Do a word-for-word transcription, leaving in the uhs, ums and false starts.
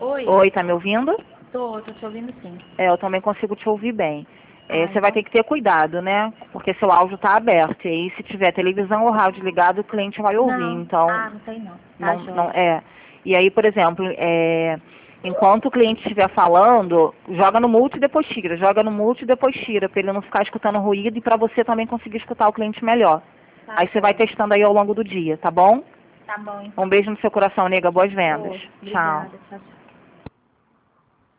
Oi. Oi, tá me ouvindo? Tô, tô te ouvindo sim. É, eu também consigo te ouvir bem. É, Ah, você vai então- ter que ter cuidado, né? Porque seu áudio tá aberto. E aí, se tiver televisão ou rádio ligado, o cliente vai ouvir. Não. Então, Ah, não tem não. Tá não, não jóia. é. E aí, por exemplo, é, enquanto o cliente estiver falando, joga no mute e depois tira. Joga no mute e depois tira, para ele não ficar escutando ruído e para você também conseguir escutar o cliente melhor. Tá Aí você vai jóia. testando aí ao longo do dia, tá bom? Tá bom, Um então. beijo no seu coração, nega. Boas vendas. Ô, Tchau. obrigada. Tchau, tchau.